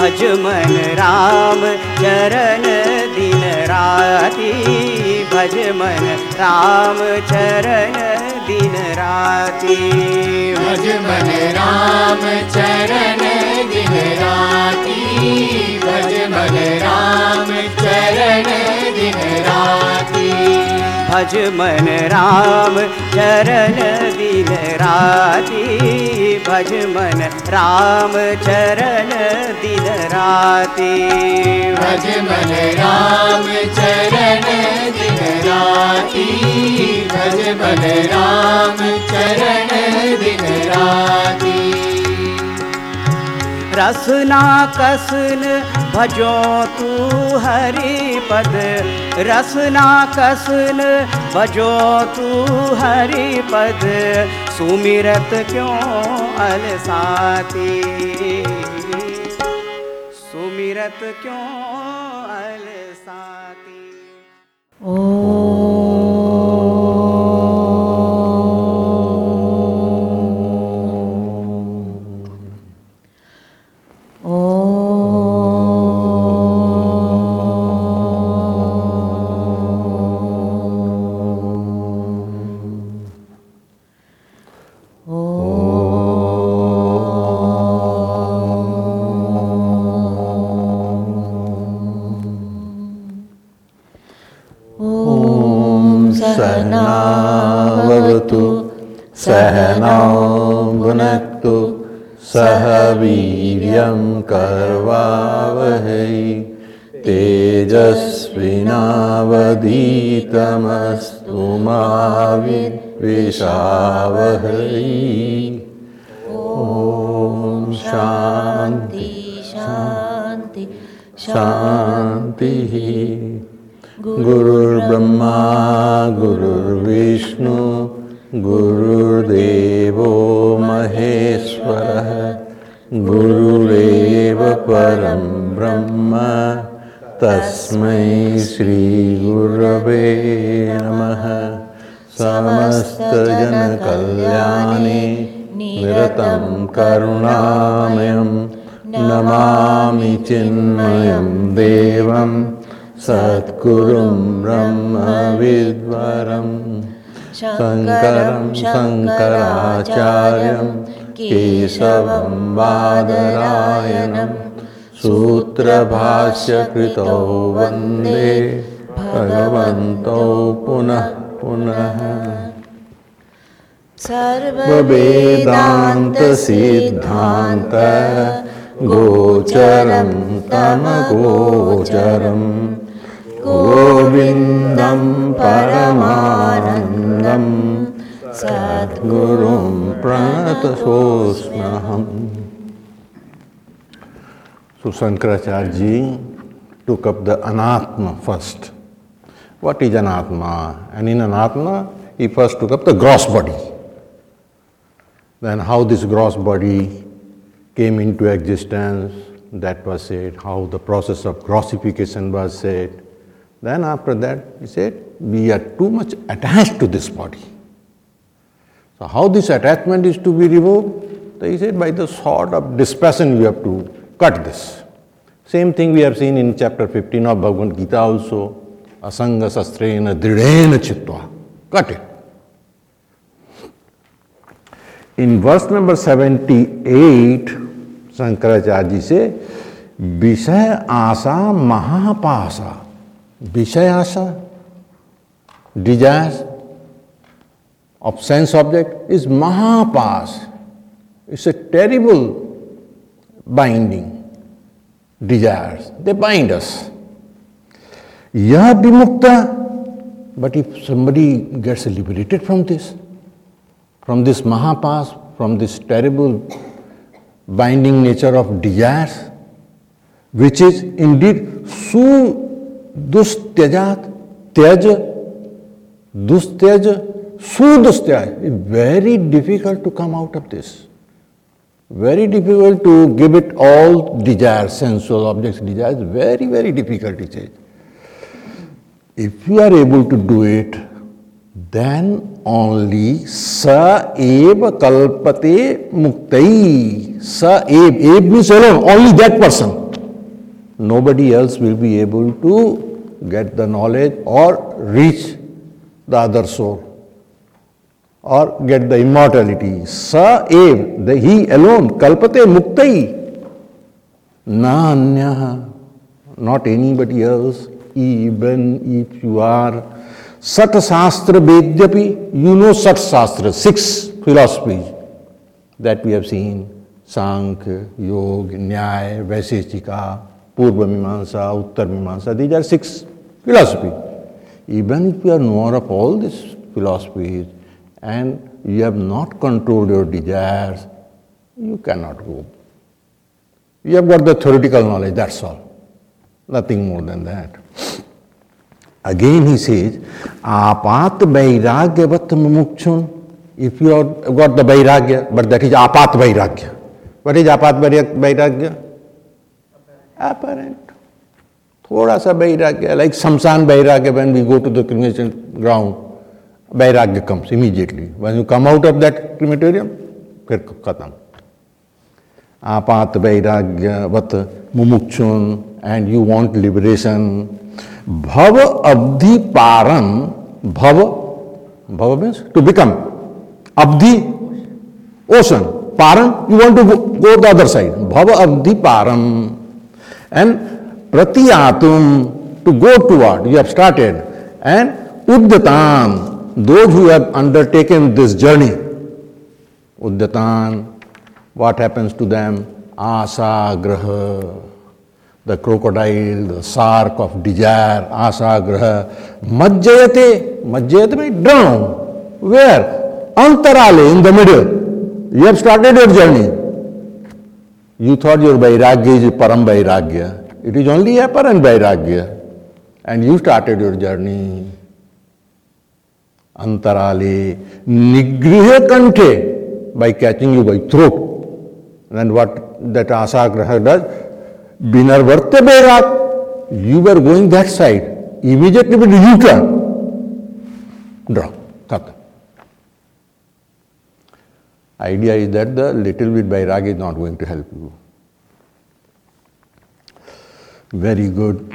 भज मन राम चरण दिन राति, भज मन राम चरण दिन राति, भज मन राम चरण दिन राति, भज मन राम चरण दिन राति, भज मन राम चरण दिन राति, भज मन राम चरण दिन राति, भज मन राम चरण दिन राति, भज मन राम चरण दिन राति। रसना कसन भजो तू हरि पद, रसना कसन भजो तू हरि पद, सुमिरत क्यों अलसाती, सुमिरत क्यों अलसाती। सहनावतु सहनौ भुनक्तु सह वीर्यं करवावहै तेजस्विनावधीतमस्तु मा विद्विषावहै। ॐ शान्ति शान्ति शान्तिः। गुरुर्ब्रह्मा गुरुर्विष्णु गुरुर्देवो महेश्वरः, गुरुरेव परं ब्रह्म तस्मै श्री गुरवे नमः। समस्तजनकल्याणे निरतं करुणामयं नमामि चिन्मयं देवं सद्गुरुं ब्रह्मविद्वरं शङ्करं शङ्कराचार्यं केशवं बादरायणं सूत्रभाष्यकृतौ वन्दे भगवन्तौ पुनः पुनः। सर्ववेदान्तसिद्धान्त गोचरं तमगोचरं गोविन्दं परमानन्दं सद्गुरुं प्रणतोऽस्म्यहम्। So Shankaracharya ji took up the anatma first. What is anatma? And in anatma, he first took up the gross body. Then how this gross body came into existence, that was said. How the process of grossification was said. Then after that, he said, we are too much attached to this body. So how this attachment is to be removed? So he said, by the sword of dispassion we have to cut this. Same thing we have seen in chapter 15 of Bhagavad Gita also. Asanga sastrena dridena chittva. Cut it. In verse number 78, Shankaracharya ji say, Vishaya asa mahapasa. Vishaya asa, desires of sense object, is mahapas. It's a terrible binding. Desires, they bind us. Yah vimukta, but if somebody gets liberated from this mahapas, from this terrible binding nature of desires, which is indeed su-dustyajat, tyaj, dustyaj, su-dustyaj. It's very difficult to come out of this. Very difficult to give it all desires, sensual objects, desires, very, very difficult it is. If you are able to do it, then only sa eva kalpate muktai. Sa eb means alone, only that person. nobody else will be able to get the knowledge or reach the other soul or get the immortality. Sa ev, he alone, kalpate muktai, na anyaha, not anybody else, even if you are Sat Shastra Vedyapi, you know Sat Shastra, 6 philosophies that we have seen, Sankhya, Yoga, Nyaya, Vaisheshika, Purva Mimamsa, Uttar Mimamsa, these are 6 philosophies. Even if you are knower of all these philosophies and you have not controlled your desires, you cannot go. You have got the theoretical knowledge, that's all. Nothing more than that. Again he says, apat vairagyavat mumukshun. If you have got the vairagya, but that is apat vairagya. What is apat vairagya? Apparent. Thoda sa vairagya, like samsan vairagya, when we go to the cremation ground, vairagya comes immediately. When you come out of that crematorium, phir khatam. Apat vairagyavat mumukshun, and you want liberation. Bhava abdhi param, bhava means to become. Abdhi, ocean. Param, you want to go the other side. Bhava abdhi param. And pratiyatum, to go toward, you have started. And uddatan, those who have undertaken this journey. Uddatan, what happens to them? Asagraha. The crocodile, the shark of desire, asagraha, majjayate means drown. Where? Antarale, in the middle. You have started your journey. You thought your vairagya is param vairagya. It is only apparent vairagya. And you started your journey. Antarale, nigriha kanthe, by catching you by throat. And what that asagraha does? Binarvarte Bairak, you were going that side. Immediately when you turn, draw, cut. Idea is that the little bit Bairag is not going to help you. Very good.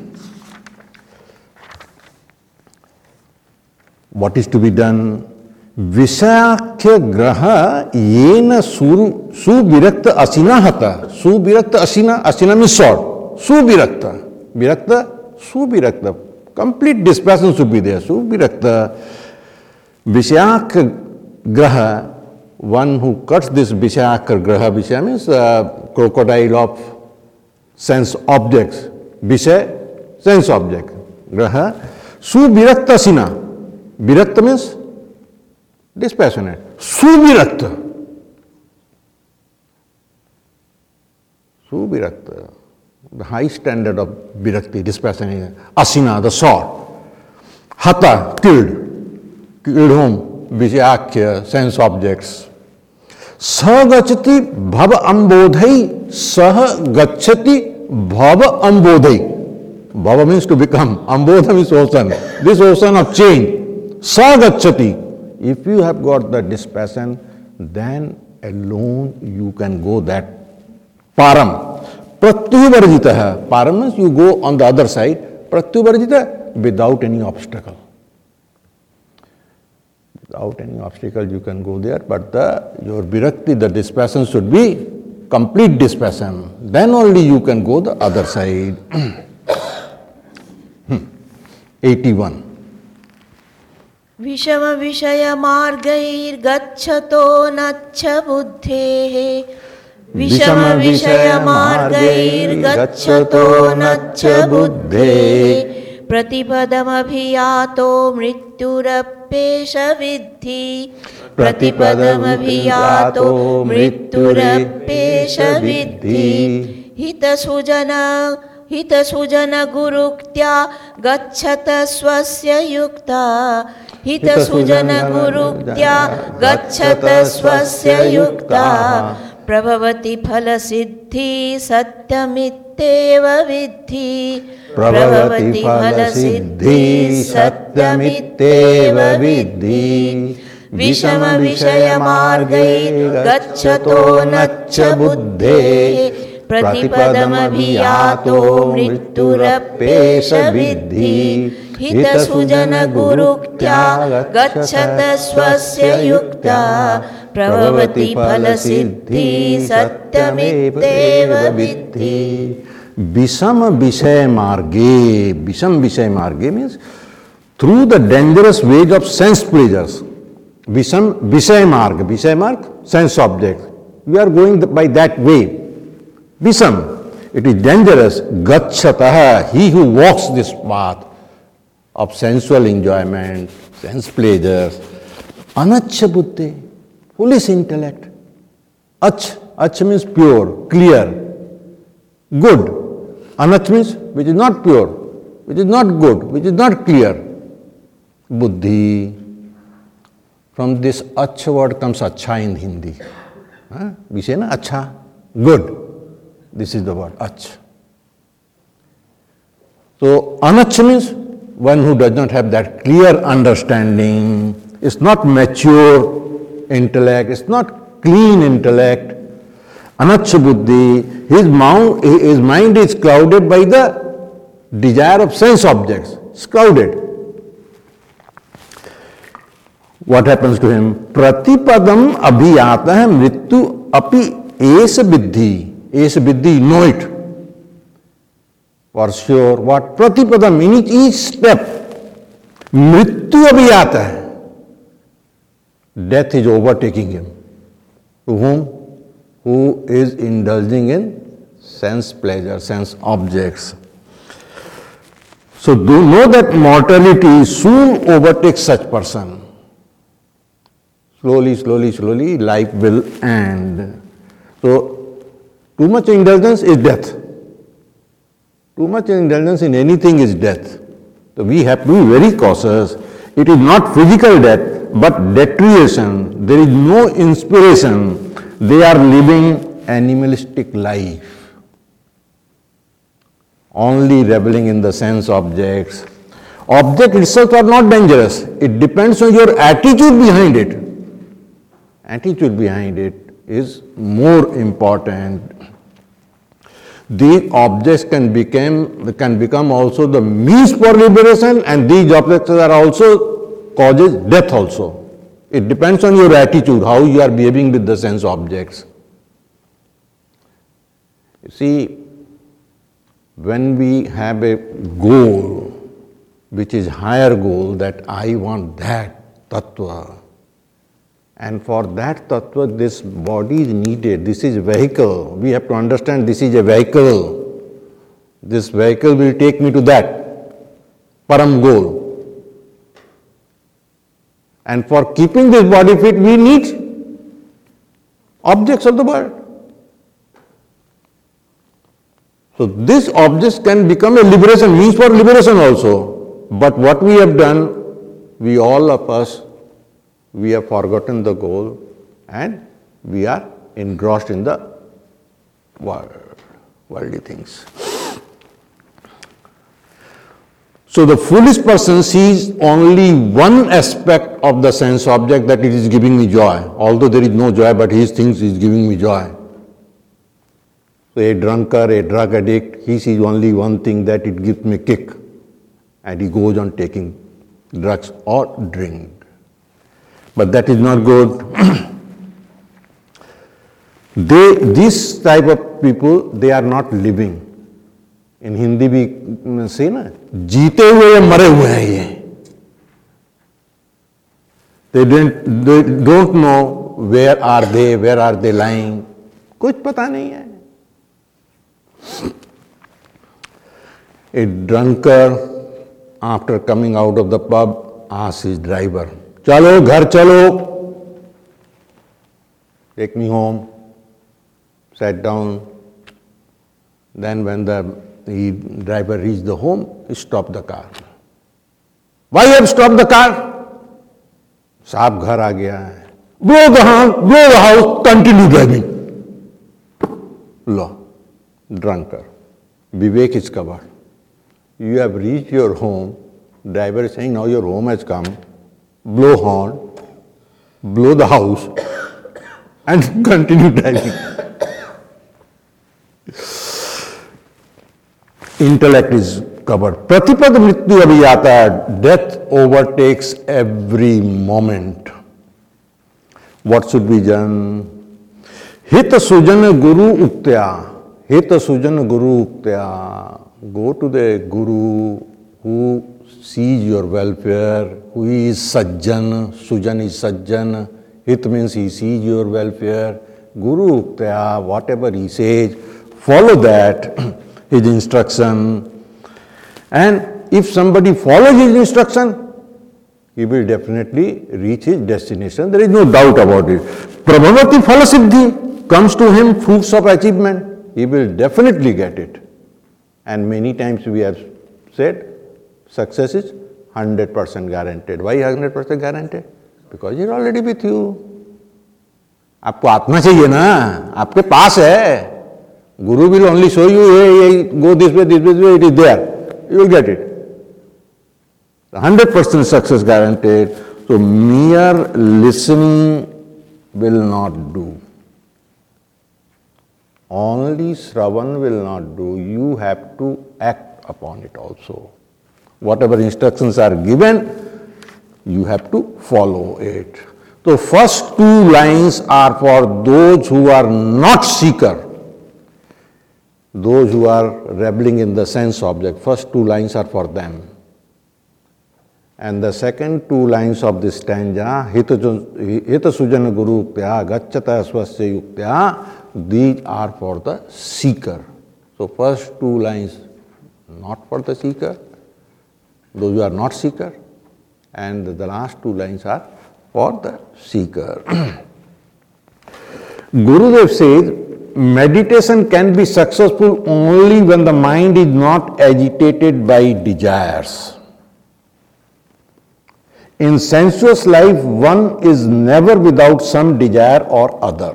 What is to be done? Vishakhya graha yena suvirakta asina hata. Suvirakta asina means short. Suvirakta. Complete dispassion should be there. Suvirakta. Vishakhya graha, one who cuts this Vishakhya graha, Vishya means crocodile of sense objects. Vishay, sense object. Graha. Suvirakta asina. Virakta means dispassionate. Suvirakta. The high standard of virakti, dispassionate. Asina, the sword. Hata, killed whom? Vishakhya, sense objects. Sahagachati bhava ambodhai. Sahagachati bhava ambodhai. Bhava means to become. Ambodha means ocean. This ocean of change. Sahagachati. If you have got the dispassion, then alone you can go that param. Pratyuvarjita. Param means you go on the other side. Pratyuvarjita, without any obstacle. Without any obstacle you can go there, but your virakti, the dispassion should be complete dispassion. Then only you can go the other side. 81. विषम विषय मार्गैर्गच्छतो नच्छ बुद्धेः विषम विषय मार्गैर्गच्छतो नच्छ बुद्धेः प्रतिपदमभियातो मृत्युरप्येष विद्धि प्रतिपदमभियातो मृत्युरप्येष विद्धि हितसुजन गुरुक्त्या गच्छत स्वस्य युक्ता हितसुजन गुरुक्त्या गच्छत स्वस्य युक्ता प्रभवति फलसिद्धि सत्यमित्येव विद्धि प्रभवति फलसिद्धि सत्यमित्येव विद्धि विषम विषय मार्गैर्गच्छतो नच्छ बुद्धेः प्रतिपदमभियातो मृत्युरप्येष विद्धि हितसुजनगुरुक्त्या गच्छत स्वस्य युक्ता प्रभवति फलसिद्धि सत्यमित्येव विद्धि। Visam Vishaya Marge means through the dangerous way of sense pleasures. Visam Vishaya Marg, sense objects. We are going by that way. Visam, it is dangerous. Gacchataha, he who walks this path of sensual enjoyment, sense pleasures. Anachya buddhi, foolish intellect. Ach means pure, clear, good. Anach means which is not pure, which is not good, which is not clear. Buddhi. From this ach word comes acha in Hindi. We say na acha, good. This is the word ach. So anach means one who does not have that clear understanding, is not mature intellect, is not clean intellect. Anachya buddhi, his mind is clouded by the desire of sense objects. It's clouded. What happens to him? Pratipadam abhiyata mrityu api esa viddhi. Esa viddhi, know it. For sure. What? Pratipadam, in each step. Mrityu abhiyata. Death is overtaking him. To whom? Who is indulging in sense pleasure, sense objects. So do know that mortality soon overtakes such person. Slowly, life will end. So too much indulgence is death. Too much indulgence in anything is death. So we have to be very cautious. It is not physical death, but deterioration. There is no inspiration. They are living animalistic life, only reveling in the sense objects. Objects itself are not dangerous. It depends on your attitude behind it. Attitude behind it is more important. These objects can become also the means for liberation, and these objects are also causes death also. It depends on your attitude, how you are behaving with the sense objects. You see, when we have a goal, which is higher goal, that I want that tattva, and for that tattva this body is needed, this is vehicle. We have to understand this is a vehicle. This vehicle will take me to that param goal. And for keeping this body fit, we need objects of the world. So these objects can become a liberation, means for liberation also. But what we have done, we all of us, we have forgotten the goal and we are engrossed in the worldly things. So the foolish person sees only one aspect of the sense object, that it is giving me joy. Although there is no joy, but he thinks it is giving me joy. So a drunkard, a drug addict, he sees only one thing, that it gives me kick. And he goes on taking drugs or drink. But that is not good. This type of people, they are not living. In Hindi we say na, जीते हुए मरे हुए हैं ये. They don't know where are they lying. कुछ पता नहीं है. A drunkard, after coming out of the pub, asks his driver, चलो घर चलो, take me home. Sat down. Then when the driver reached the home, he stopped the car. Why you have stopped the car? साहब घर आ गया है. Blow the house, continue driving. Law, drunkard. Vivek is covered. You have reached your home. Driver is saying, now your home has come. Blow horn, blow the house, and continue driving. intellect is covered. Pratipad mrityu abhijata, death overtakes every moment. What should be done? Hita sujan guru uktya. Hita sujan guru uktya. Go to the guru who sees your welfare, who is sajjan. Sujan is sajjan. Hit means he sees your welfare. Guru uktya, whatever he says, follow that, his instruction. And if somebody follows his instruction, he will definitely reach his destination. There is no doubt about it. Prabhavati phalasiddhi, comes to him fruits of achievement. He will definitely get it. And many times we have said, success is 100% guaranteed. Why 100% guaranteed? Because he is already with you. आपको आत्मा चाहिए ना, आपके पास है. Guru will only show you, hey, go this way, it is there. You will get it. 100% success guaranteed. So mere listening will not do. Only Shravan will not do. You have to act upon it also. Whatever instructions are given, you have to follow it. So first two lines are for those who are not seeker. Those who are reveling in the sense object. First two lines are for them. And the second two lines of this stanza, Hita sujana guru uktya, gacchata swasya yuktya, these are for the seeker. So first two lines not for the seeker, those who are not seeker, and the last two lines are for the seeker. Gurudev says, meditation can be successful only when the mind is not agitated by desires. In sensuous life, one is never without some desire or other.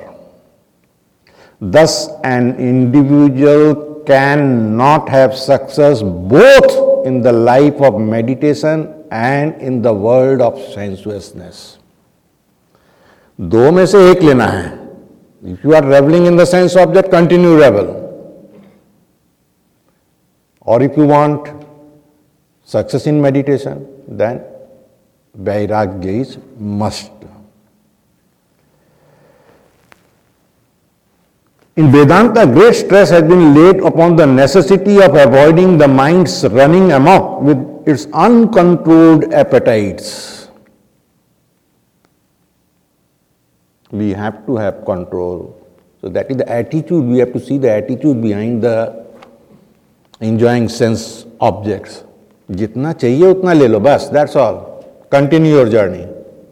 Thus, an individual cannot have success both in the life of meditation and in the world of sensuousness. दो में से एक लेना है. If you are reveling in the sense object, continue revel. Or if you want success in meditation, then Vairagya is must. In Vedanta, great stress has been laid upon the necessity of avoiding the mind's running amok with its uncontrolled appetites. We have to have control. So that is the attitude, we have to see the attitude behind the enjoying sense objects. जितना चाहिए उतना ले लो, बस, that's all. Continue your journey.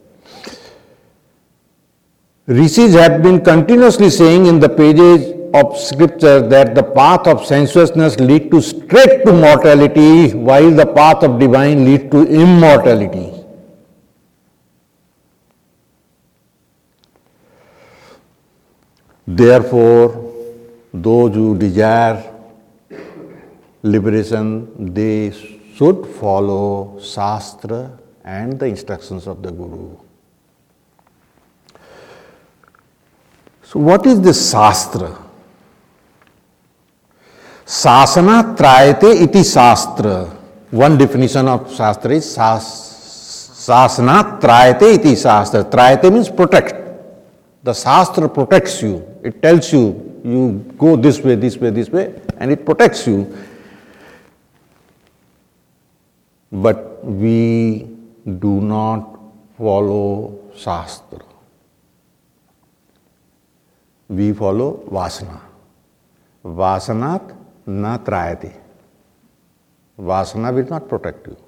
Rishis have been continuously saying in the pages of scripture that the path of sensuousness leads to straight to mortality, while the path of divine leads to immortality. Therefore, those who desire liberation, they should follow Shastra and the instructions of the Guru. So what is this Shastra? Sasana trayate iti Shastra. One definition of Shastra is Sasana trayate iti Shastra. Trayate means protect. The Shastra protects you. It tells you, you go this way, this way, this way, and it protects you. But we do not follow Shastra. We follow Vasana. Vasanat na trayate. Vasana will not protect you.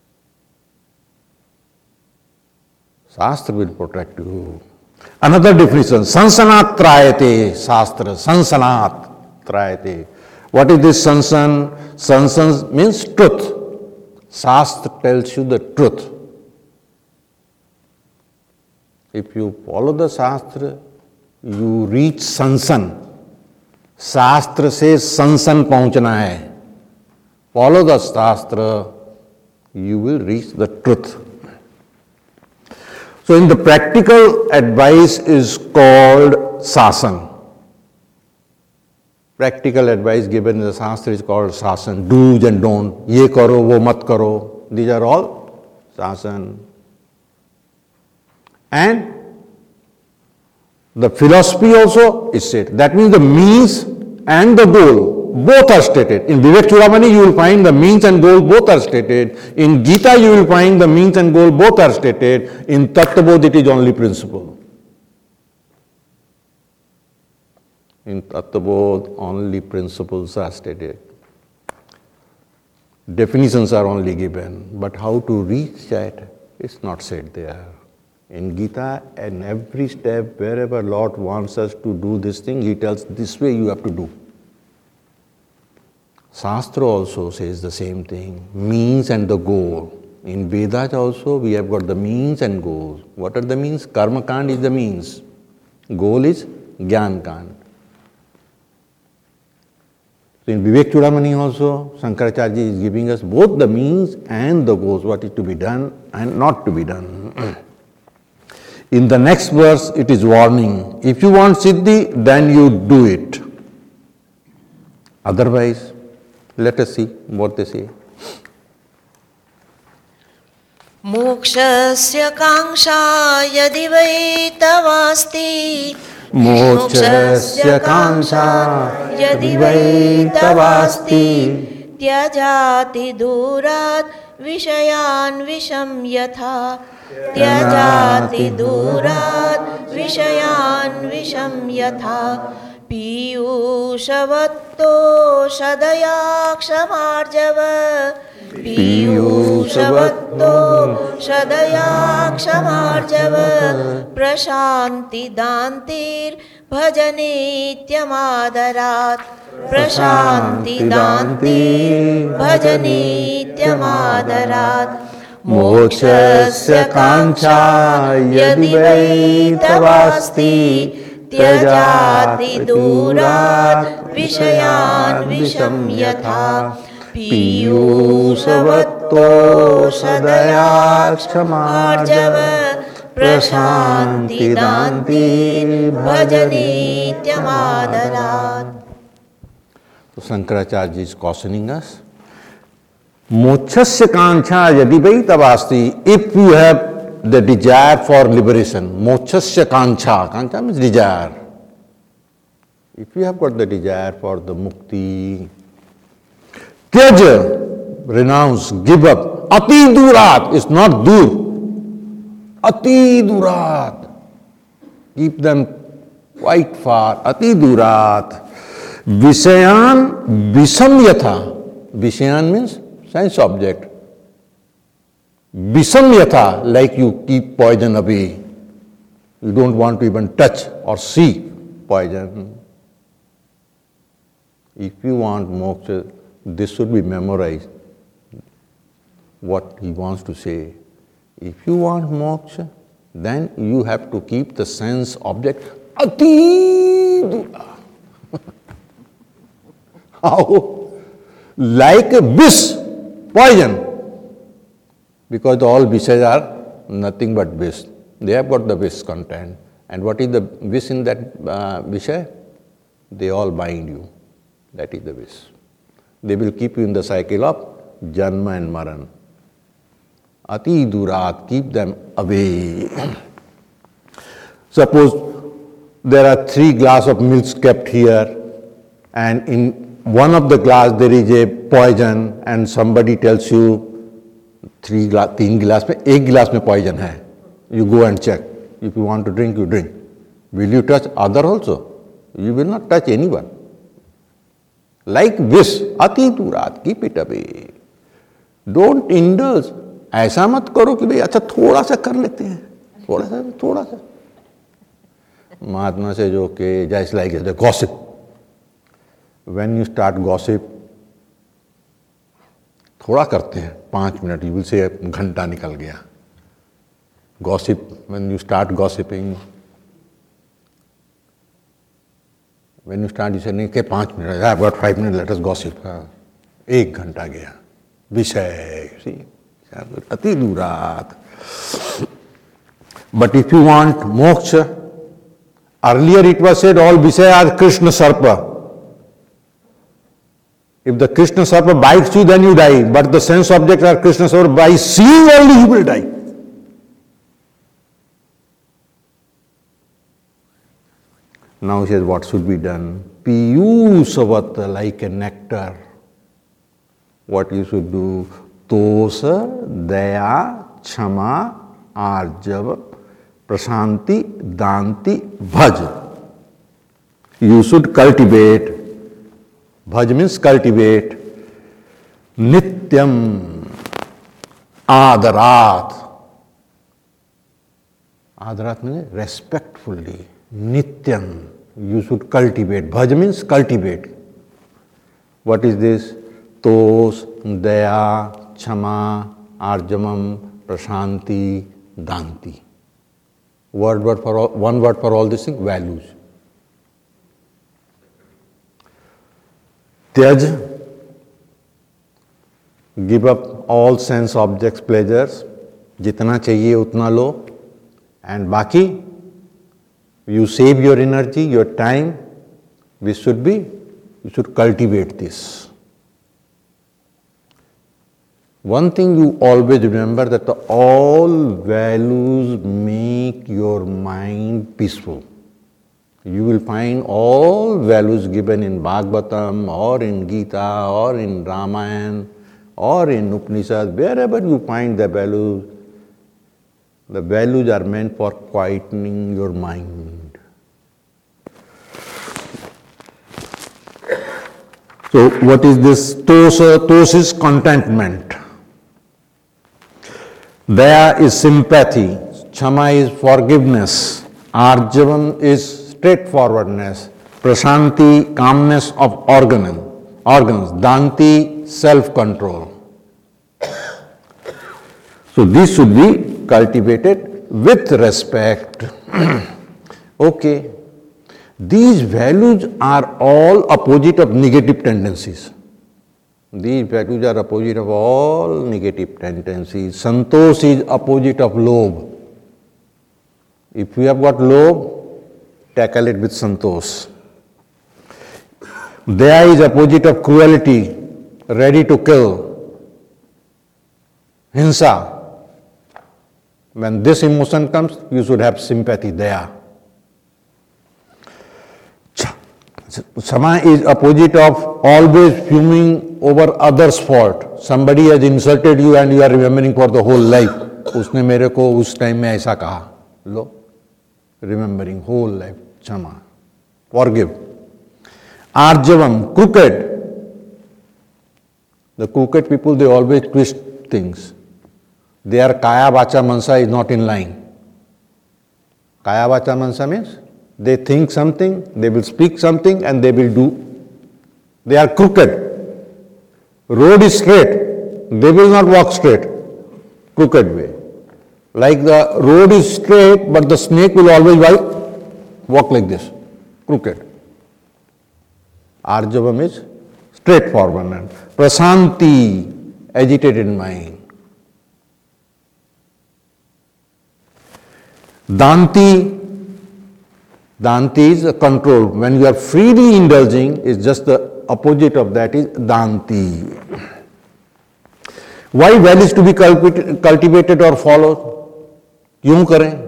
Shastra will protect you. Another definition, sansanat trayate, Shastra, sansanat trayate. What is this sansan? Sansan means truth. Shastra tells you the truth. If you follow the Shastra, you reach sansan. Shastra says sansan पहुंचना है. Follow the Shastra, you will reach the truth. So in the practical advice is called sasan. practical advice given in the Shastra is called Sasan, do's and don't. Ye karo, wo mat karo. These are all Sasan. And the philosophy also is said. That means the means and the goal, both are stated. In Vivek Chudamani you will find the means and goal both are stated. In Gita you will find the means and goal both are stated. In Tattvabodh it is only principle. In Tattvabodh only principles are stated. Definitions are only given, but how to reach that is not said there. In Gita, and every step, wherever Lord wants us to do this thing, He tells this way you have to do. Shastra also says the same thing, means and the goal. In Vedas also we have got the means and goals. What are the means? Karma Kand is the means. Goal is Gyan Kand. So in Vivek Chudamani also, Shankaracharya is giving us both the means and the goals, what is to be done and not to be done. In the next verse, it is warning. If you want Siddhi, then you do it. Otherwise, let us see what they say. Mokshasya kangsha yadi vai tavasti. Mokshasya kangsha yadi vai tavasti. Tyajati durat vishayan visham yatha. त्यजाति दूरात् विषयान् विषं यथा पीयूषवत्तो सदया क्षमार्जव पीयूषवत्तो सदया क्षमार्जव प्रशान्ति दान्तिर्भजनीत्यमादरात् प्रशान्ति दान्तिर्भजनीत्यमादरात् मोक्षस्य कांक्षा यदि वै तवास्ति त्यजाति दूरात् विषयान् विषं यथा पीयूषवत्तो सदया क्षमार्जव प्रशान्ति दान्तिर्भजनीत्यमादरात्. So Shankaracharya is cautioning us. Mokshasya kangsha yadi vai tavasti. If you have the desire for liberation, mokshasya kangsha, kangsha means desire. If you have got the desire for the mukti, tyaja, renounce, give up. Ati durat is not dur. Ati durat. Keep them quite far. Ati durat. Vishayan visham yatha. Vishayan means sense object. Visham yatha, like you keep poison away. You don't want to even touch or see poison. If you want moksha, this should be memorized. What he wants to say. If you want moksha, then you have to keep the sense object ati dura. How? Like a vish, poison. Because all vishes are nothing but vish. They have got the vish content. And what is the vish in that vishay? They all bind you. That is the vish. They will keep you in the cycle of janma and maran. Ati durat, keep them away. Suppose there are 3 glasses of milk kept here, and in one of the glass there is a poison, and somebody tells you 3 glass में 1 glass में poison है. You go and check. If you want to drink, you drink. Will you touch other also? You will not touch anyone. Like this, ati durat, keep it away. Don't indulge. ऐसा मत करो कि भाई अच्छा थोड़ा सा कर लेते हैं, थोड़ा सा. महात्मा से जो के just like the gossip. When you start gossip, थोड़ा करते हैं 5 मिनट, you will say घंटा निकल गया. Gossip, when you start gossiping, when you start, you say नहीं के 5 मिनट, I've got 5 minutes, let us gossip. 1 घंटा गया. विषय, see, ati durat. But if you want moksha, earlier it was said all Vishaya are Krishna Sarpa. If the Krishna Sarpa bites you, then you die. But the sense objects are Krishna Sarpa. By seeing only, you will die. Now he says, what should be done? Piyusavat, like a nectar. What you should do? Tosa, daya, chama, arjava, prasanti, danti, bhaj. You should cultivate. Bhaj means cultivate. Nityam, adarat. Adarat means respectfully. Nityam, you should cultivate. Bhaj means cultivate. What is this? Tos, daya, chama, arjamam, prasanti, danti. One word for all these things, values. Tyaj, give up all sense objects, pleasures. Jitna chahiye utna lo. And baki, you save your energy, your time. You should cultivate this. One thing you always remember, that all values make your mind peaceful. You will find all values given in Bhagavatam or in Gita or in Ramayana or in Upanishad. Wherever you find the values are meant for quietening your mind. So what is this? Tosa? Tos is contentment. Daya is sympathy. Chama is forgiveness. Arjavam is straightforwardness. Prasanti, calmness of organs. Danti, self-control. So these should be cultivated with respect. Okay. These values are all opposite of negative tendencies. These values are opposite of all negative tendencies. Santosh is opposite of lobh. If you have got lobh, tackle it with santosh. Daya is opposite of cruelty, ready to kill. Hinsa. When this emotion comes, you should have sympathy, daya. Chama is opposite of always fuming over others' fault. Somebody has insulted you and you are remembering for the whole life. उसने मेरे को उस time में ऐसा कहा. लो, remembering whole life. Chama. Forgive. Arjavam, crooked. The crooked people, they always twist things. Their kaya vacha mansa is not in line. Kaya vacha mansa means they think something, they will speak something, and they will do. They are crooked. Road is straight, they will not walk straight. Crooked way. Like the road is straight, but the snake will always walk like this. Crooked. Arjavam is straightforward. Prasanti, agitated mind. Danti is a control. When you are freely indulging, is just the opposite of that is Danti. Why values to be cultivated or followed? क्यों करें?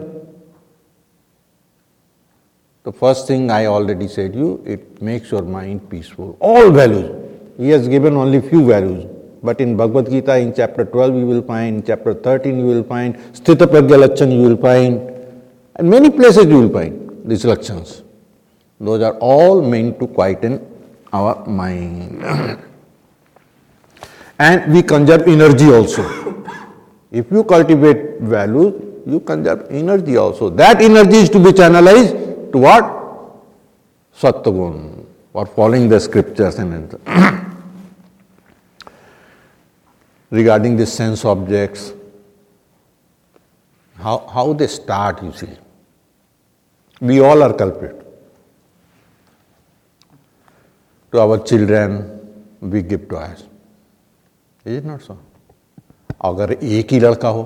The first thing I already said you, it makes your mind peaceful. All values. He has given only few values. But in Bhagavad Gita, in chapter 12 you will find, in chapter 13 you will find, Sthita Pragya Lakshana you will find, and many places you will find these Lakshans. Those are all meant to quieten our mind. And we conserve energy also. If you cultivate values, you conserve energy also. That energy is to be channelized to what? Sattvagun, or following the scriptures and regarding the sense objects, how they start, you see. We all are culprit. To our children, we give toys. Is it not so? अगर एक ही लड़का हो,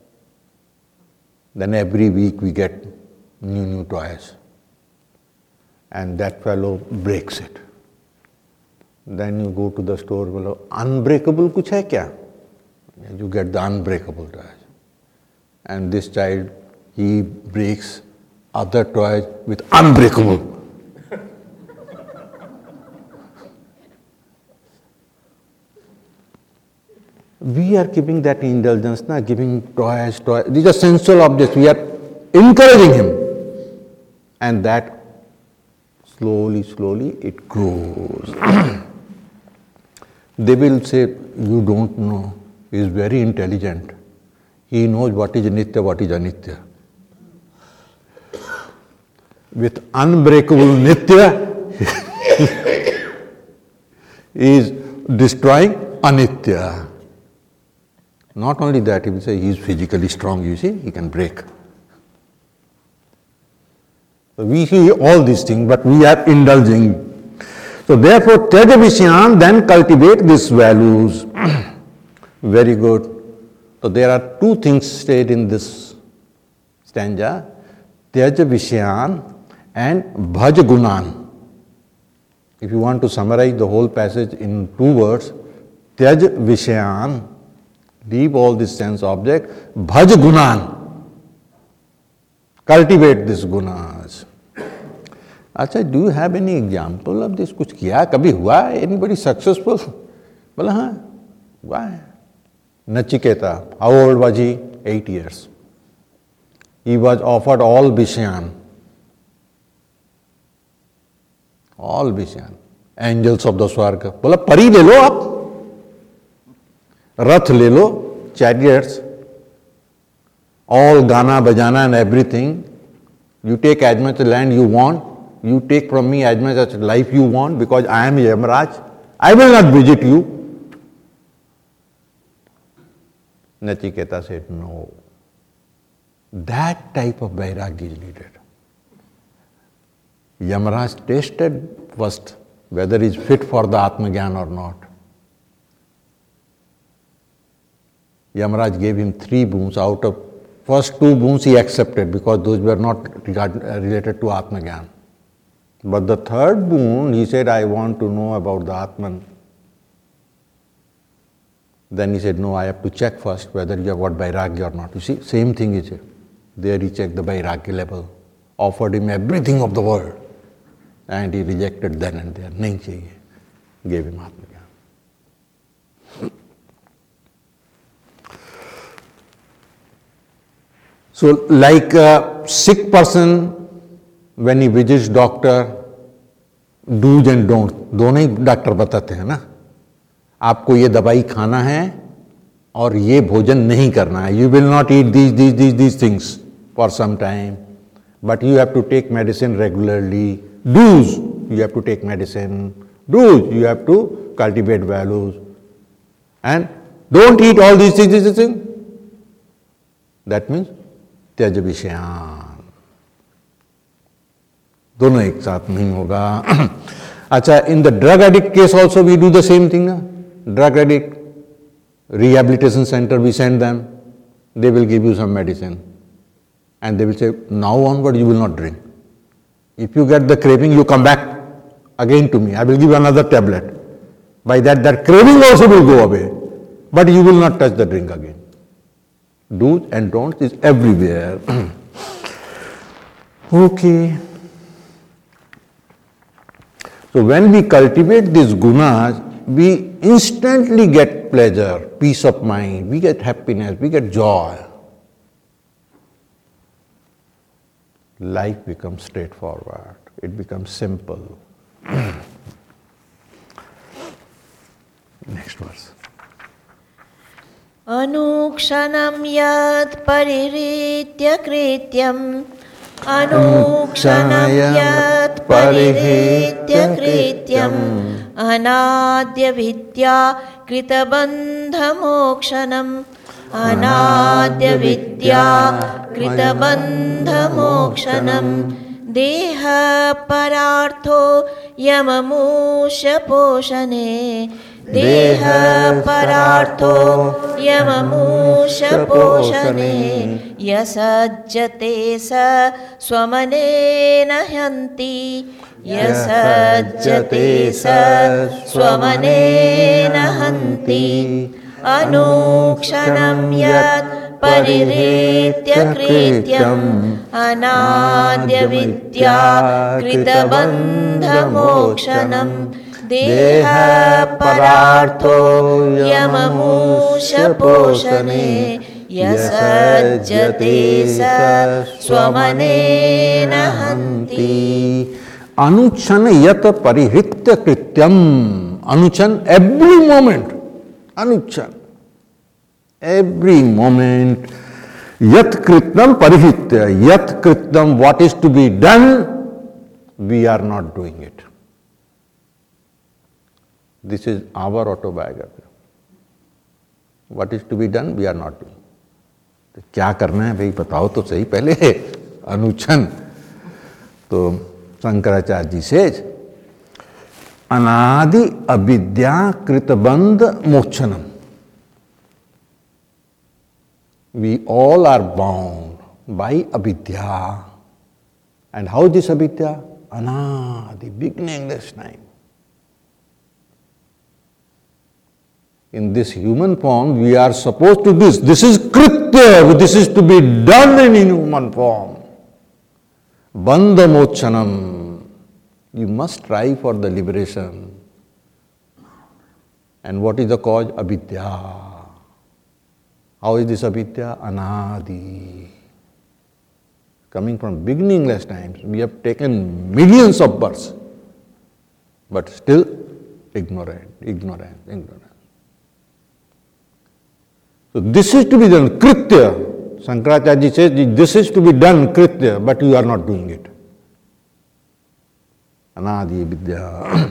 then every week we get new toys. And that fellow breaks it. Then you go to the store, बोलो unbreakable कुछ है क्या? You get the unbreakable toys. And this child, he breaks other toys with unbreakable. We are giving that indulgence, giving toys. These are sensual objects. We are encouraging him. And that slowly it grows. They will say, you don't know. He is very intelligent. He knows what is nitya, what is anitya. With unbreakable nitya, he is destroying anitya. Not only that, he will say he is physically strong, you see, he can break. So we see all these things, but we are indulging. So therefore, Tyaja Vishyan, then cultivate these values. Very good. So there are two things stated in this stanza, Tyaja Vishyan and Bhaj Gunan. If you want to summarize the whole passage in 2 words, Tyaj Vishayan, leave all this sense object, Bhaj Gunan, cultivate these gunas. अच्छा, do you have any example of this? कुछ किया, कभी हुआ है? Anybody successful? बोला हाँ, हुआ है. Nachiketa, how old was he? 8 years. He was offered all Vishayan. All Vishayan. Angels of the Swarga. बोला परी ले लो आप, रथ ले लो, chariots, all Gana, Bajana and everything. You take as much land you want. You take from me as much as life you want, because I am Yamaraj. I will not visit you. Nachiketa said, no. That type of Vairagya is needed. Yamaraj tested first whether he is fit for the Atmagyan or not. Yamaraj gave him 3 boons. Out of first 2 boons he accepted, because those were not related to Atmagyan. But the 3rd boon, he said, I want to know about the Atman. Then he said, no, I have to check first whether you have got Vairagya or not. You see, same thing is here. There he checked the Vairagya level, offered him everything of the world, and he rejected then and there. Nahi chahiye. Gave him Atmagyan. So, like a sick person, when he visits doctor, do's and don'ts, दोनों ही doctor बताते हैं ना. आपको ये दवाई खाना है और ये भोजन नहीं करना है. You will not eat these things for some time, but you have to take medicine regularly. Do's, you have to take medicine. Do's, you have to cultivate values. And don't eat all these things. That means त्यज विषयान. दोनों एक साथ नहीं होगा. अच्छा, in the drug addict case also we do the same thing. Drug addict, rehabilitation center, we send them. They will give you some medicine. And they will say, now onward you will not drink. If you get the craving, you come back again to me. I will give you another tablet. By that craving also will go away. But you will not touch the drink again. Do's and don'ts is everywhere. Okay. So when we cultivate these gunas, we instantly get pleasure, peace of mind, we get happiness, we get joy. Life becomes straightforward, it becomes simple. Next verse. Anukshanam yat pariritya krityam, Anukshanam yat pariritya krityam, Anadya vidya kritabandha mokshanam, Anadya vidya kritabandha mokshanam, Deha parartho yamamusha poshane, Deha parartho yamamusha poshane, Yasajjate sa swamanena hyanti, यसज्जते स स्वमनेन हन्ति अनुक्षणं यत् परिहृत्य कृत्यम् अनाद्यविद्या कृतबन्धमोक्षणम् देहपरार्थो यममूषपोषणे यसज्जते स स्वमनेन हन्ति अनुक्षण यत परिहृत्य कृत्यम. अनुक्षण, every moment. अनुक्षण, every moment. Yat krityam parihitya. Yat krityam, what is to be done, we are not doing it. This is our autobiography. What is to be done, we are not doing. तो क्या करना है भाई बताओ तो सही पहले. अनुच्छन. तो शंकराचार्य जी से अनादि अविद्या कृतबंध मोक्षणम. We all are bound by avidya. And how is this avidya? Anadi, beginningless time. In this human form, we are supposed to do this. This is kritya. This is to be done in human form. Bandha mokshanam. You must strive for the liberation. And what is the cause? Avidya. How is this avidya? Anadi. Coming from beginningless times, we have taken millions of births, but still ignorant. So this is to be done, kritya. Shankaracharya says this is to be done, kritya, but you are not doing it. Anadi vidya.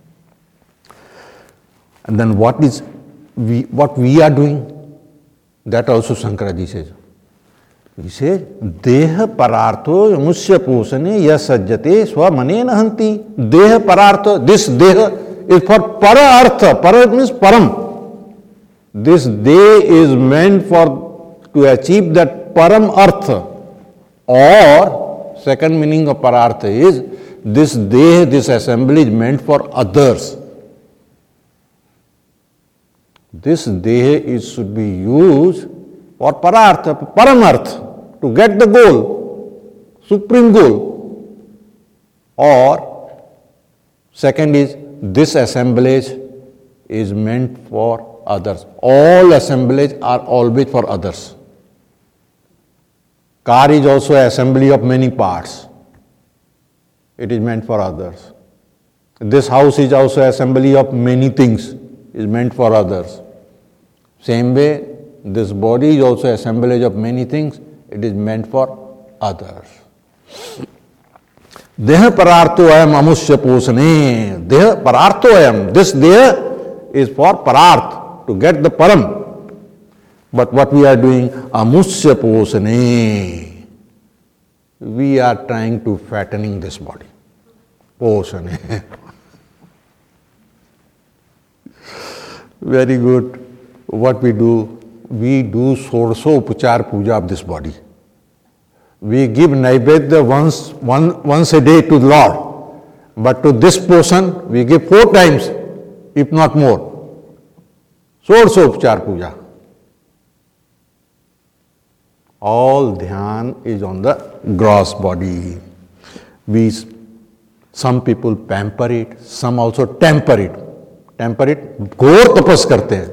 And then what we are doing? That also Shankaracharya says. He says, Deha parartho yamusya posane yasajjate swamanena hanti. Deha parartho, this deha is for para artha. Para means param. This deha is meant to achieve that param artha. Or, second meaning of parartha is, this deha, this assembly is meant for others. This deha should be used for parartha, paramartha, to get the goal, supreme goal. Or, second is, this assemblage is meant for others. All assemblages are always for others. Car is also an assembly of many parts. It is meant for others. This house is also an assembly of many things. Is meant for others. Same way, this body is also assemblage of many things. It is meant for others. Deha parartho ayam amusya posane. Deha parartho ayam. This deha is for pararth, to get the param. But what we are doing? Amusya posane. We are trying to fattening this body. Posane. Very good. What we do? We do Sorso Upachar Puja of this body. We give Naivedya once a day to the Lord. But to this person, we give 4 times, if not more. Sorso Upachar Puja. All dhyan is on the gross body. Some people pamper it, some also temper it. Temper it, घोर तपस करते हैं.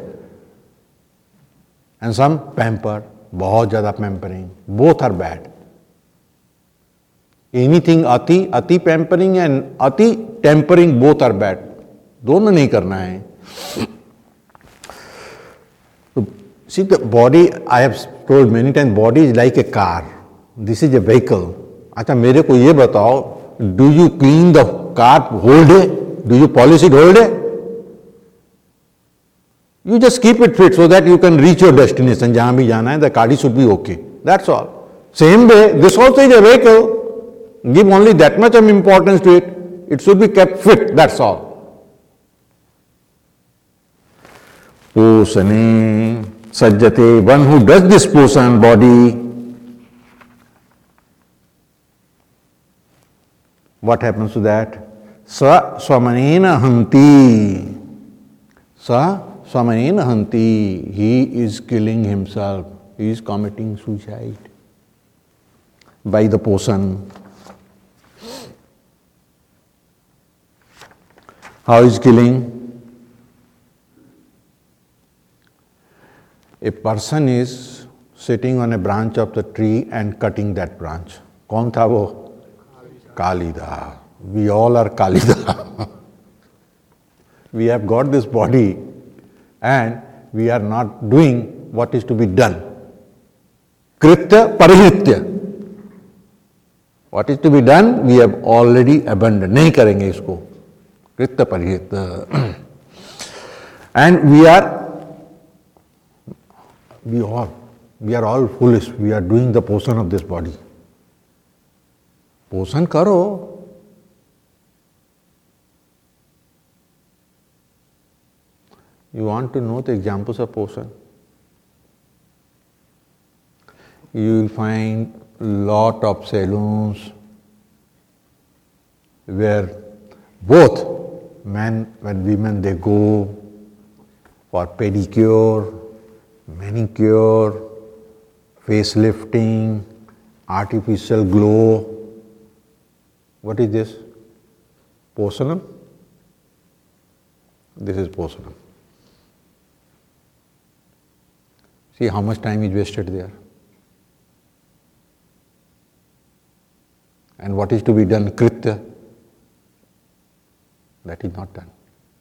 And some pamper, बहुत ज़्यादा pampering. Both are bad. Anything ati pampering and ati tempering, both are bad. दोनों नहीं करना है. See, the body, I have told many times, body is like a car. This is a vehicle. अच्छा मेरे को ये बताओ, do you clean the car whole day? Do you polish it whole day? You just keep it fit so that you can reach your destination. जहाँ भी जाना है, the car should be okay. That's all. Same way, this also is a vehicle. Give only that much of importance to it. It should be kept fit. That's all. Posane sajjate. One who does this posan body, what happens to that? Sa swamanena hanti. Sa swamanena hanti. He is killing himself. He is committing suicide by the potion. How is killing? A person is sitting on a branch of the tree and cutting that branch. कौन था वो? कालिदा. We all are Kalida. We have got this body and we are not doing what is to be done. Kritya parihritya. What is to be done, we have already abandoned. नहीं करेंगे इसको. Kritya parihritya. And we are all foolish. We are doing the potion of this body. Potion करो. You want to know the examples of potion? You will find lot of salons where both men and women, they go for pedicure, manicure, facelifting, artificial glow. What is this? Potionam? This is potionam. See how much time is wasted there. And what is to be done? Kritya. That is not done.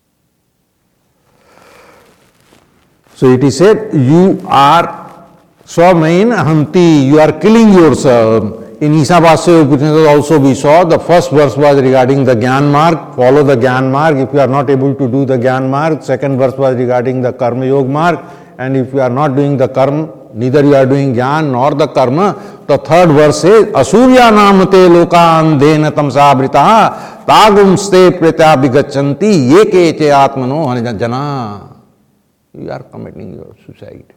So it is said, you are swamain ahanti, you are killing yourself. In Ishabhasya Upanishad also we saw the first verse was regarding the Gyan Marg, follow the Gyan Marg. If you are not able to do the Gyan Marg, second verse was regarding the Karma Yoga Marg. And if you are not doing the karma, neither you are doing jnana nor the karma, the third verse says, Asurya namate lokan dhena tamsabritaha tagumste pretya vigachanti yekeche atmano hanjana. You are committing your suicide.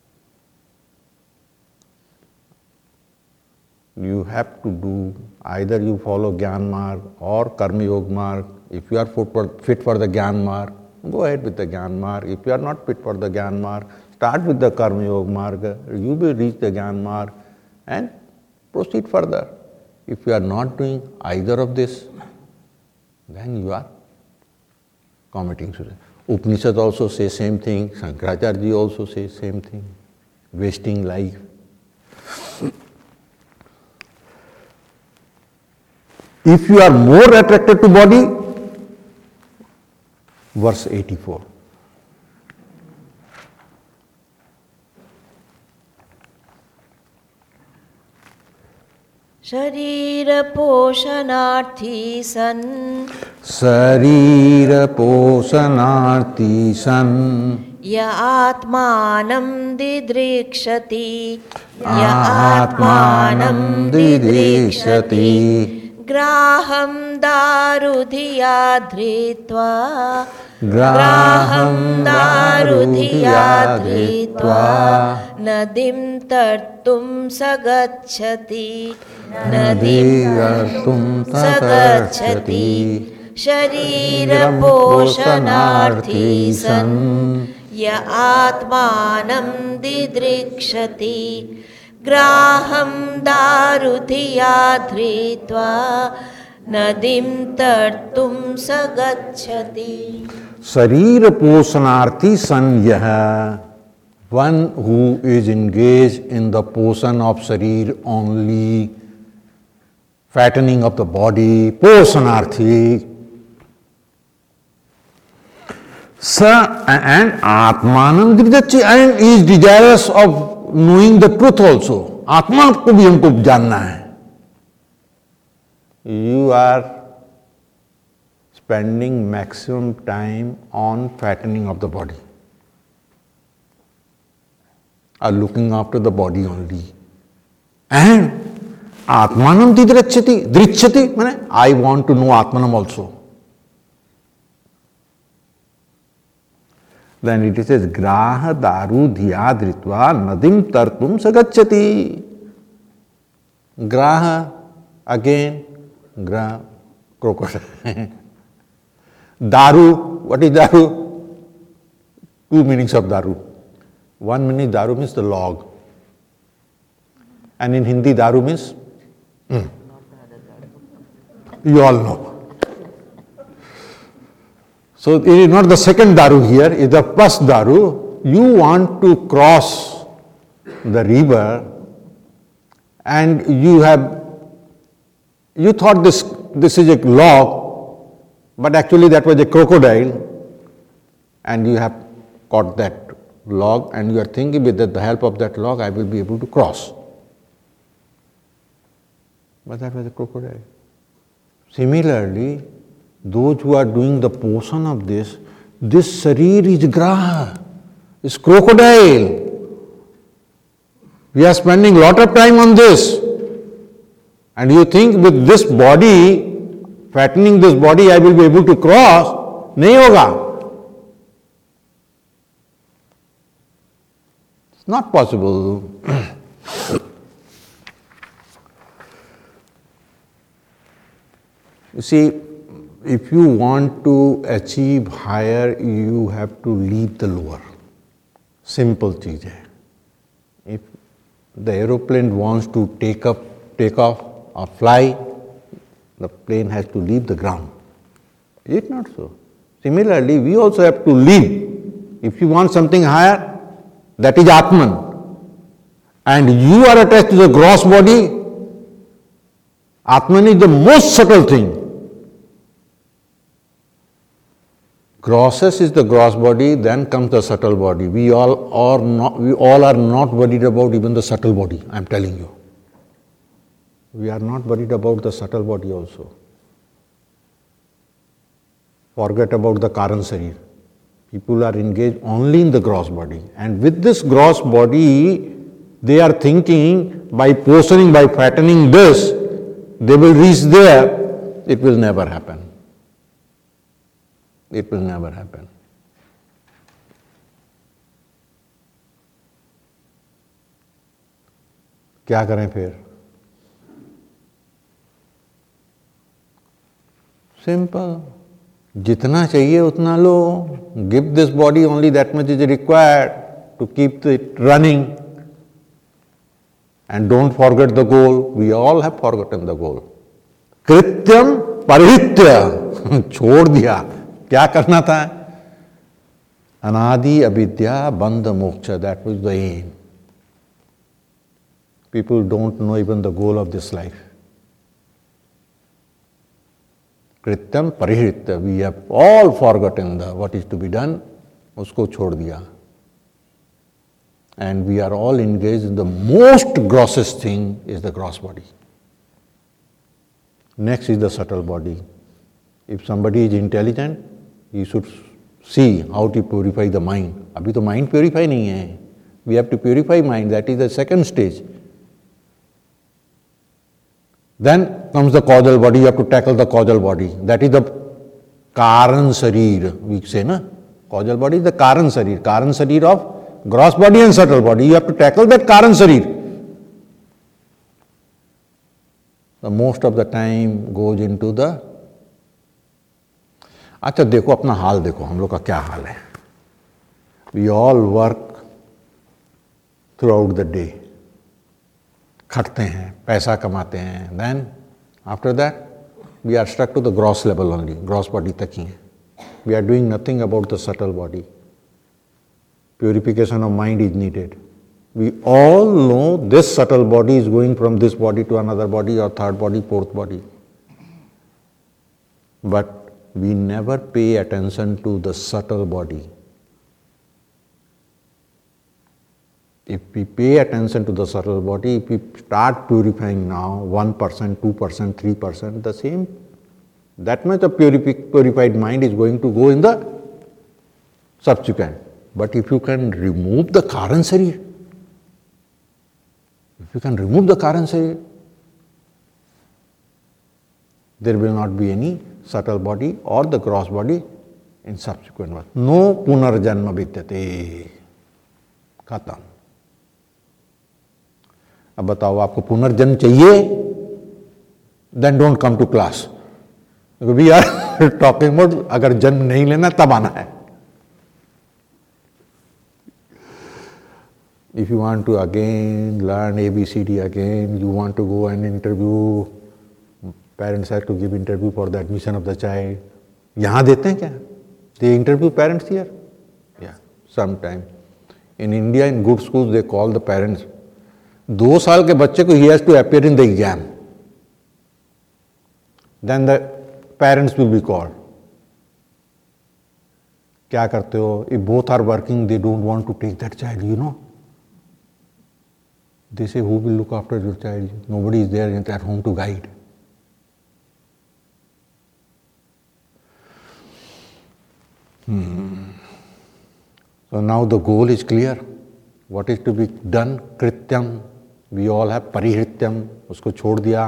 You have to do, either you follow Gyan Marg or Karma Yoga Marg. If you are fit for the Gyan Marg, go ahead with the Gyan Marg. If you are not fit for the Gyan Marg, start with the Karma Yoga Marg. You will reach the Gyan Marg and proceed further. If you are not doing either of this, then you are committing suicide. Upanishad also says same thing. Shankaracharya ji also says same thing. Wasting life. If you are more attracted to body, verse 84. शरीर पोषणार्थी सन शरीर पोषणार्थी सन य आत्मानं दिदृक्षति ग्राहं दारुधिया धृत्वा नदीं तर्तुं सगच्छति शरीर पोषणार्थी सन् य आत्मानं दिदृक्षति ग्राहं दारुधिया धृत्वा नदीं तर्तुं सगच्छति. शरीर पोषणार्थी सन यह, one who is engaged in the portion of sharir only, fattening of the body, poshanarthi. Sa and atmanam dridyachi, and is desirous of knowing the truth also. Atma को भी हमको जानना है. You are spending maximum time on fattening of the body, are looking after the body only. And Atmanam dridryachati, means I want to know Atmanam also. Then it says, Graha daru dhiya dhritva nadim tartum sagacchati. Graha, again, graha, crocodile. Daru, what is daru? Two meanings of daru. One meaning daru means the log. And in Hindi, daru means? You all know. So it is not the second daru here, it is the first daru. You want to cross the river and you thought this is a log, but actually that was a crocodile, and you have caught that log and you are thinking with the help of that log I will be able to cross. But that was a crocodile. Similarly, those who are doing the portion of this sharir is graha, is crocodile. We are spending a lot of time on this. And you think with this body, fattening this body, I will be able to cross. Nahi hoga. It's not possible. You see, if you want to achieve higher, you have to leave the lower. Simple cheez hai. If the aeroplane wants to take off or fly, the plane has to leave the ground. Is it not so? Similarly, we also have to leave. If you want something higher, that is Atman. And you are attached to the gross body. Atman is the most subtle thing. Grossest is the gross body, then comes the subtle body. We all are not worried about even the subtle body, I am telling you. We are not worried about the subtle body also. Forget about the Karan Sarir. People are engaged only in the gross body. And with this gross body, they are thinking by portioning, by fattening this, they will reach there. It will never happen. It will never happen. क्या करें फिर? Simple. जितना चाहिए उतना लो. Give this body only that much is required to keep it running. And don't forget the goal. We all have forgotten the goal. Krityam parihitya. छोड़ दिया. क्या करना था? Anadi avidya bandha moksha. That was the aim. People don't know even the goal of this life. Krityam parihritya. We have all forgotten what is to be done. Usko chhod diya. And we are all engaged in the most grossest thing is the gross body. Next is the subtle body. If somebody is intelligent, he should see how to purify the mind. Abhi to mind purify nahi hai. We have to purify mind. That is the second stage. Then comes the causal body. You have to tackle the causal body. That is the Karan Sarir. We say, na? Causal body is the Karan Sarir. Karan Sarir of gross body and subtle body. You have to tackle that Karan Sarir. So most of the time goes into the. अच्छा देखो अपना हाल देखो, हम लोग का क्या हाल है. We all work throughout the day. खटते हैं, पैसा कमाते हैं. Then after that we are stuck to the gross level only. Gross body तक ही है. We are doing nothing about the subtle body. Purification of mind is needed. We all know this subtle body is going from this body to another body or third body, fourth body. But we never pay attention to the subtle body. If we pay attention to the subtle body, if we start purifying now, 1%, 2%, 3%, the same, that much of purified mind is going to go in the subsequent. But if you can remove the Karan Sarir, there will not be any subtle body or the gross body in subsequent one. No punarjanma vidyate. खत्म. अब बताओ आपको पुनर्जन्म चाहिए? Then don't come to class. We are talking about अगर जन्म नहीं लेना तब आना है. If you want to again learn ABCD again, you want to go and interview, parents have to give interview for the admission of the child. यहाँ देते हैं क्या? They interview parents here? Yeah, sometime. In India, in good schools, they call the parents. 2 साल के बच्चे को he has to appear in the exam. Then the parents will be called. क्या करते हो? If both are working, they don't want to take that child, you know. They say, who will look after your child? Nobody is there at home to guide. So now the goal is clear. What is to be done? Krityam. We all have parihrityam. उसको छोड़ दिया.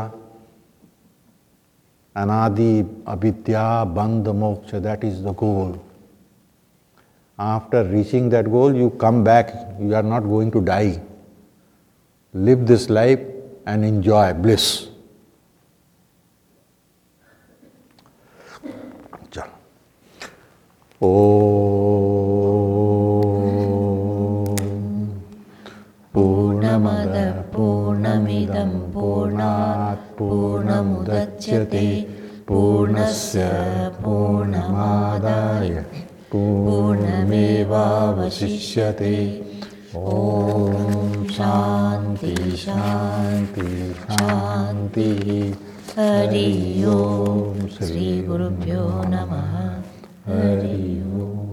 Anadi, avidya, bandha, moksha. That is the goal. After reaching that goal, you come back. You are not going to die. Live this life and enjoy bliss. Purnamada Purnamidam Purnat Purnamudachyate Purnasya Purnamadaya Purnameva Vasishyate. Om Shanti Shanti Shanti. Hari Om. Shri Gurubhyo Namaha. Hari Om.